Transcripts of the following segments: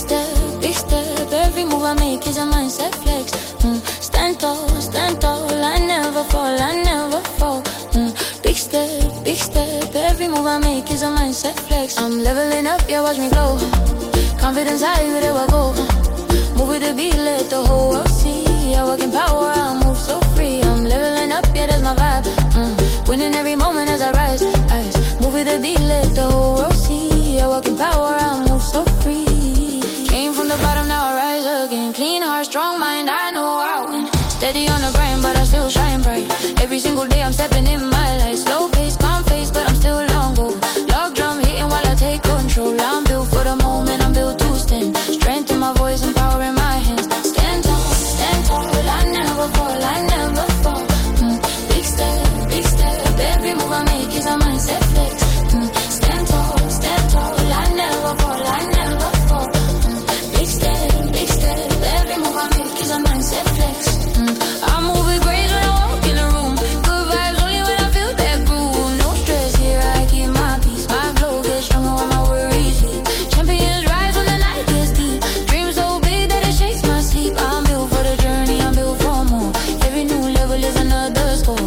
big step. Every move I make is a mindset flex. Stand tall, I never fall, I never fall. Big step, every move I make is a mindset flex. I'm leveling up, yeah, watch me glow. Confidence high, wherever I go. Move with the beat, let the whole world see. I walk in power, I move so free. I'm leveling up, yeah, that's my vibe. Winning every moment as I rise. Move with the beat, let the whole world see. I walk in power, I move so free. Came from the bottom, now I rise again. Clean heart, strong mind, I know I win. Steady on the grind, but I still shine bright. Every single day I'm stepping in my light. Slow pace, calm face, but I'm still long go. Log drum hitting while I take control. I'm built for the moment, I'm built to stand. Strength in my voice and power in my hands. Stand tall, I never fall, I never fall. Big step, every move I make is a mindset flex. Stand tall, I never fall, I never fall. Big step, every move I make is a mindset flex. I move with grace when I walk in the room. Good vibes only when I feel that groove. No stress here, I keep my peace. My flow gets stronger when my worries leave. Champions rise when the night gets deep. Dreams so big that it shakes my sleep. I'm built for the journey, I'm built for more. Every new level is another score.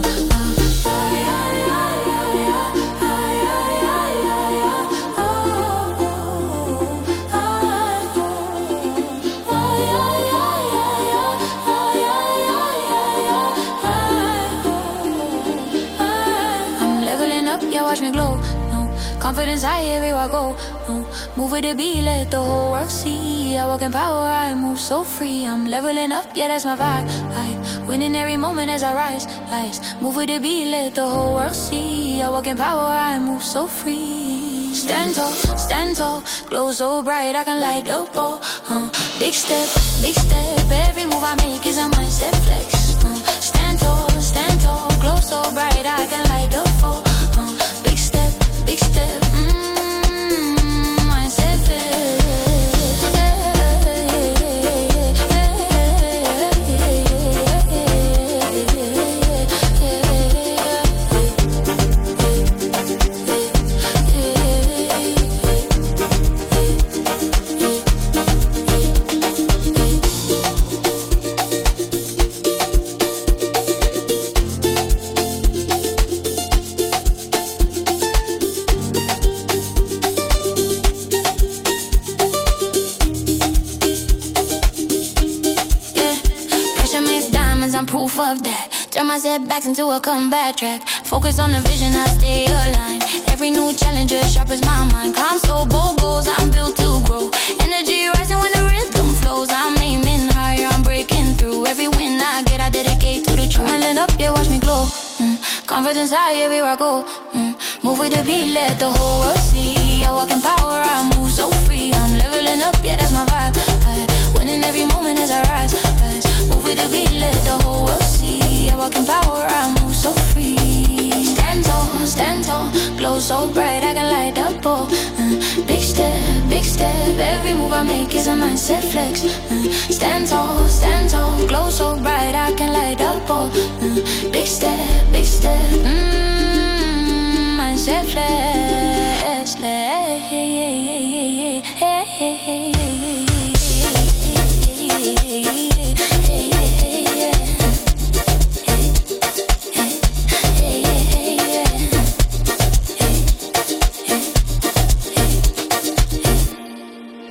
Watch me glow, confidence high everywhere I go. Move with the beat, let the whole world see. I walk in power, I move so free. I'm leveling up, yeah, that's my vibe. Winning every moment as I rise. Move with the beat, let the whole world see. I walk in power, I move so free. Stand tall, glow so bright I can light up all. Big step, every move I make is a mindset flex. Stand tall, glow so bright I can light up all. Big step, mindset flex. Proof of that. Turn my setbacks into a comeback track. Focus on the vision, I stay aligned. Every new challenge as sharp as my mind. Climb so bold goals, I'm built to grow. Energy rising when the rhythm flows. I'm aiming higher, I'm breaking through. Every win I get, I dedicate to the truth. Smiling up, yeah, watch me glow. Confidence high everywhere I go. Move with the beat, let the whole world see. I walk in power, I move so free. I'm leveling up, yeah, that's my vibe. Winning every moment as I rise. Move with the beat, let the whole world see. I walk in power, I move so free. Stand tall, glow so bright I can light up all. Big step, every move I make is a mindset flex. Stand tall, glow so bright I can light up all. Big step, mindset flex.